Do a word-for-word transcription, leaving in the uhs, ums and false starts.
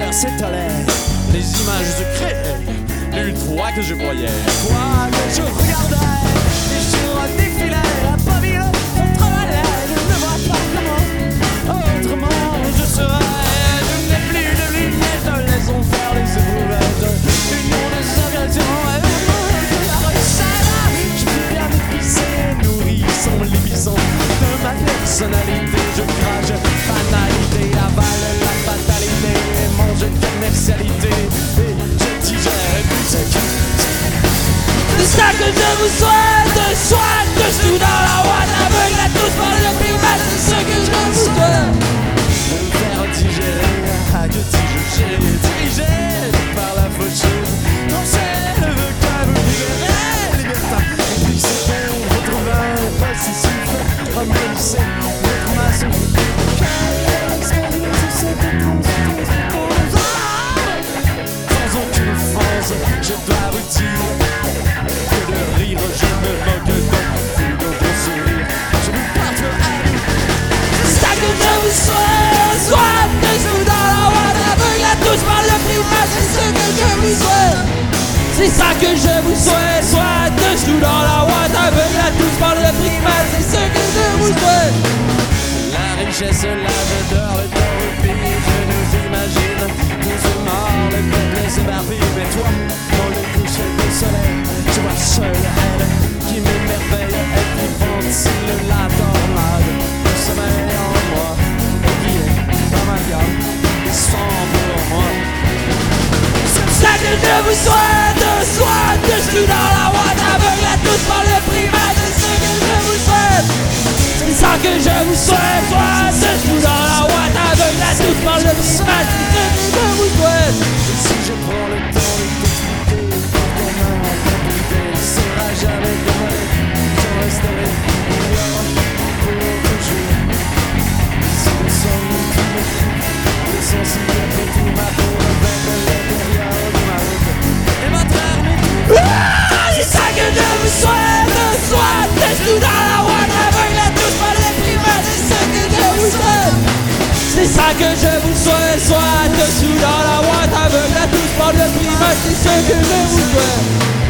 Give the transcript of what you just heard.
heures s'étalaient, les images se créaient du toi que je voyais. Toi que je regardais, les jours défilaient, la paville se travaillait, je ne vois pas comment, autrement je serais. Je n'ai plus de lunettes, laissons faire les éprouvettes, union des ingrédients. Je peux bien m'épicer, nourrissant l'ébissant de ma personnalité. Je crache banalité, avale la fatalité, mange commercialité et je digère tout ce qui. C'est ça que je vous souhaite, soit dessous dans la ouate aveugle à tous par le primat, c'est ce que je vous souhaite. De me faire digérer, à que diriger, dirigé par la faucheuse, trancher le vocable, libérer, libertin. Et puis c'est bon, retrouver un passissif, remercier notre masse. Sans aucune phrase, je dois vous dire que de rire, je me moque d'un gros sourire. Je vous porte à lui. C'est ça que je vous souhaite, soit dessous dans la ouate aveugle à tous par le primat, c'est ce que je vous souhaite. C'est ça que je vous souhaite, soit dessous dans la ouate aveugle à tous par le primat, c'est ce que je vous souhaite. La richesse lave d'or, le temps repris, je nous imagine tous morts, le peuple s'éparpille. Mais toi, dans le coucher du soleil, je vois seule elle qui m'émerveille et qui ventile la tornade. Le sommeil en moi, et qui est dans ma gamme, sans pour moi. C'est ça que je vous souhaite, soit dessous dans la ouate aveugle à tous par le primat, c'est ce que je vous souhaite. C'est ça que je vous souhaite, soit dessous dans la ouate aveugle à tous par le primat, c'est ce que je vous souhaite. Et si je prends le temps de t'expliquer pourquoi ma propriété ne sera jamais comme j'en resterai ignorant pour toujours. Si le sang nous tue, le sang s'y fait tout ma peau avec l'intérieur de ma route et votre arme. C'est ça que je vous souhaite, soit dessous dans la ouate aveugle à tous par le primat, c'est ce que je vous souhaite. C'est ça que je vous souhaite, soit dessous dans la ouate aveugle à tous par le primat, c'est ce que je vous souhaite.